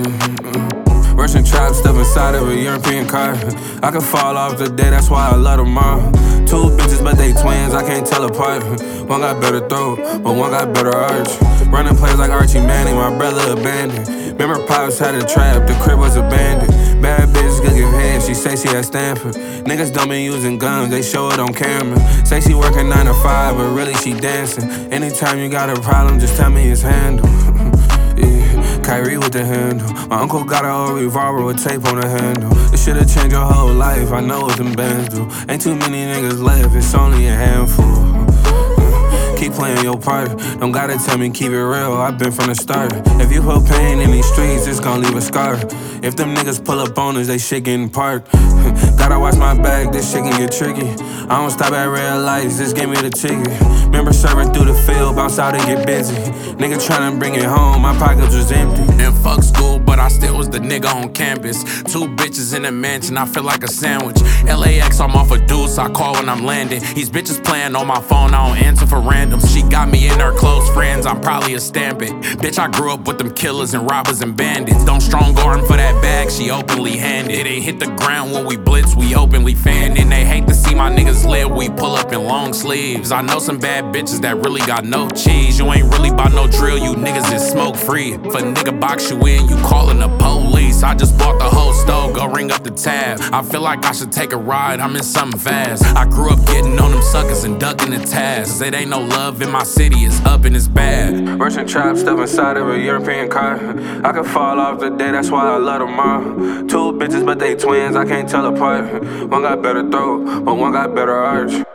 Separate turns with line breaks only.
Russian trap, step inside of a European car. I could fall off the day, that's why I love them all. Two bitches, but they twins, I can't tell apart. One got better throat, but one got better arch. Running plays like Archie Manning, my brother abandoned. Remember Pops had a trap, the crib was abandoned. Bad bitch could give head, she say she at Stanford. Niggas don't be using guns, they show it on camera. Say she working 9 to 5, but really she dancing. Anytime you got a problem, just tell me it's handled. Yeah, Kyrie with the handle. My uncle got a old revolver with tape on the handle. This shit'll change your whole life, I know what them bands do. Ain't too many niggas left, it's only a handful. Keep playing your part, don't gotta tell me keep it real, I've been from the start. If you put pain in these streets, it's gon' leave a scar. If them niggas pull up on us, they shit getting parked. Gotta watch my back, this shit can get tricky. I don't stop at red lights, just give me the ticket. Remember serving through the field, bounce out and get busy. Nigga tryna bring it home, my pockets was empty.
And fuck school, but I still was the nigga on campus. Two bitches in a mansion, I feel like a sandwich. LAX, I'm off a deuce, I call when I'm landing. These bitches playing on my phone, I don't answer for randoms. She got me in her close friends, I'm probably a stamp it. Bitch, I grew up with them killers and robbers and bandits. Don't strong arm for that bag, she openly handed. It ain't hit the ground when we blitz, we openly fanning. They hate to see my niggas live, we pull up in long sleeves. I know some bad bitches that really got no cheese. You ain't really bout no drill, you niggas is smoke free. If a nigga box you in, you callin' the police. I just bought the whole stove, go ring up the tab. I feel like I should take a ride, I'm in something fast. I grew up getting on them suckers and ducking the tasks. It ain't no love in my city, it's up and it's bad.
Russian trap, step inside of a European car. I could fall off the day, that's why I love them all. Two bitches, but they twins, I can't tell apart. One got better throat, but one got better arch.